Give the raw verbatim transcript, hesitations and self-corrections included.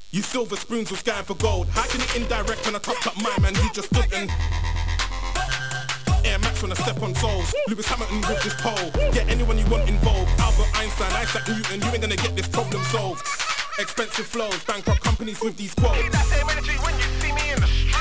You silver spoons was skying for gold. How can you indirect when I topped up my man? You just stood and Air Max when I step on souls. Lewis Hamilton with this pole. Get anyone you want involved. Albert Einstein, Isaac Newton. You ain't gonna get this problem solved. Expensive flows, bankrupt companies with these quotes. Need that same energy when you see me in the street.